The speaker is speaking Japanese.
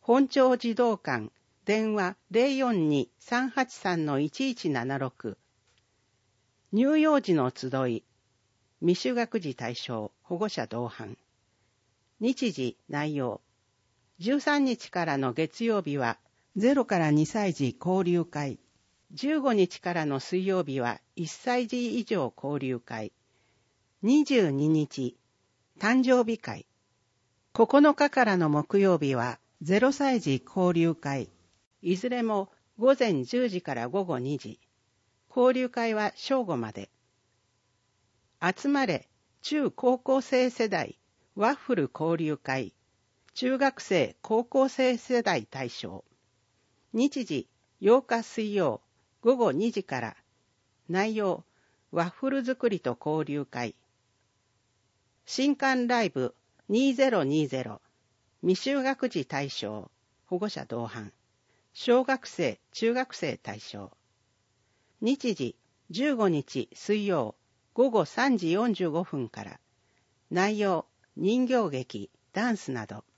本町児童館電話 042-383-1176 乳幼児の集い未就学児対象保護者同伴。日時内容13日からの月曜日は0から2歳児交流会、15日からの水曜日は1歳児以上交流会、22日誕生日会、9日からの木曜日は0歳児交流会、いずれも午前10時から午後2時、交流会は正午まで。集まれ中高校生世代ワッフル交流会、中学生高校生世代対象。日時8日水曜午後2時から。内容ワッフル作りと交流会。新刊ライブ2020未就学児対象保護者同伴。小学生中学生対象。日時15日水曜午後3時45分から。内容人形劇ダンスなど。